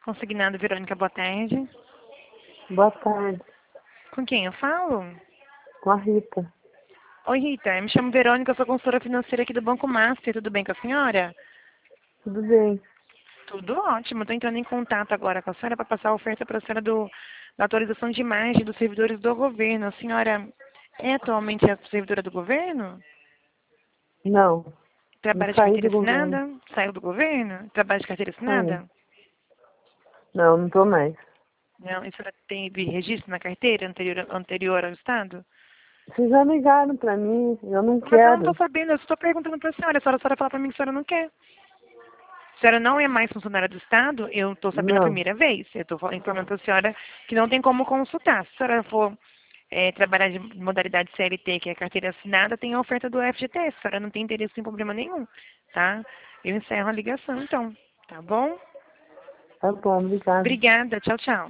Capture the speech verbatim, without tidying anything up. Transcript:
Consignado, Verônica, boa tarde. Boa tarde, Com quem eu falo? com a Rita. Oi, Rita. Eu me chamo Verônica, eu sou consultora financeira aqui do Banco Master. Tudo bem com a senhora? Tudo bem? Tudo ótimo. Estou entrando em contato agora com a senhora para passar a oferta para a senhora do, da atualização de imagem dos servidores do governo. A senhora é atualmente a servidora do governo? Não, não Trabalha de saí carteira do governo. assinada? Saiu do governo? Trabalha de carteira Saí. assinada? Não, não tô mais. Não. E a senhora teve registro na carteira anterior, anterior ao Estado? Vocês já ligaram pra mim, eu não Mas eu não estou quero. sabendo, eu estou perguntando para a senhora. A senhora, a senhora fala para mim que a senhora não quer. A senhora não é mais funcionária do Estado, eu estou sabendo a Não, primeira vez. Eu estou informando para a senhora que não tem como consultar. Se a senhora for é, trabalhar de modalidade C L T, que é carteira assinada, tem a oferta do F G T S. A senhora não tem interesse em problema nenhum, tá? Eu encerro a ligação, então. Tá bom? tá bom, obrigada. Obrigada. Tchau, tchau.